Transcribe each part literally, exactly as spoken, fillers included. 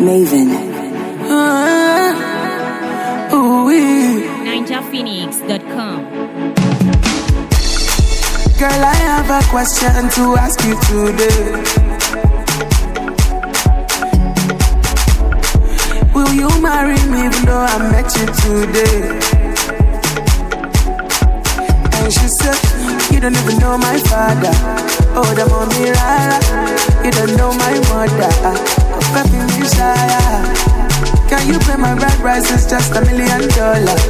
Maven. Uh, ooh, ninja phoenix dot com. Girl, I have a question to ask you today. Will you marry me even though I met you today? And she said, you don't even know my father. Oh, the mommy rara. You don't know my mother. Peppy Messiah. Can you pay my bride price? It's just a million dollars.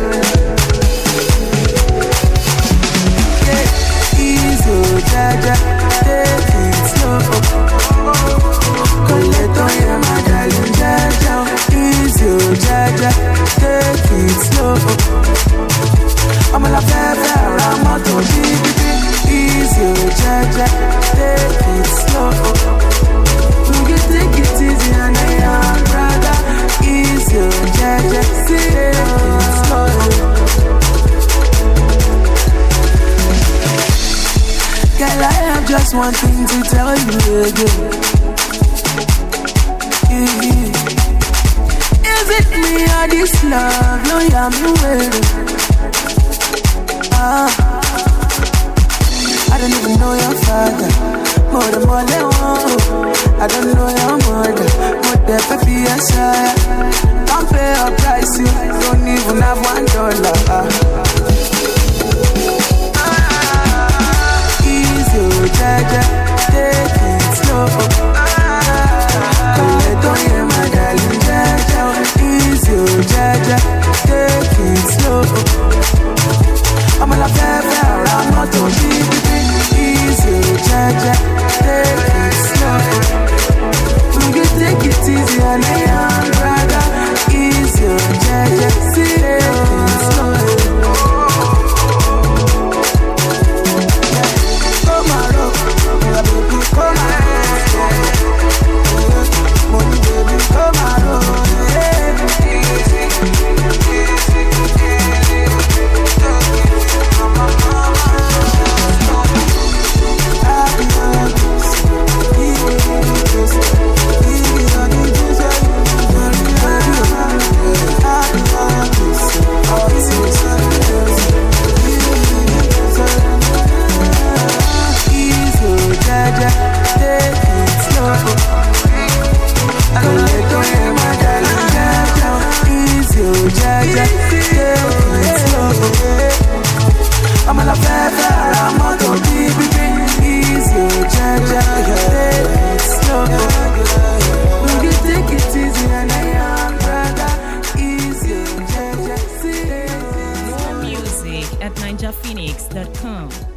Yeah, easy, jaja, take it slow. Coleto, yeah, my darling, jaja. Easy, jaja, take it slow. I'm a la fefe, I'm a to easy, jaja, take it slow. Will you take it easy and I am brother? Easy, jaja, take it slow. Girl, I have just one thing to tell you again. Yeah. Is it me or this love? No, yeah, I'm waiting. Ah, I don't even know your father. More than more than one. I don't know your mother. More than fifty years. Don't pay a price, you don't even have one dollar. Easy, jaja, take it slow. Coleto, yeah, my darling, jaja. Easy, jaja, take it slow. I'm a la fefe, I'm not to be easy, jaja, take it slow. Will you take it easy and I am brother? Easy, jaja, take it slow. Come on, baby, come on. Money, baby, come on. Easy, easy, I'm a la fefe, I'm a to be easy, jaja, take it slow. Will you take it easy and I am brother? Easy, jaja, More music at ninja phoenix dot com.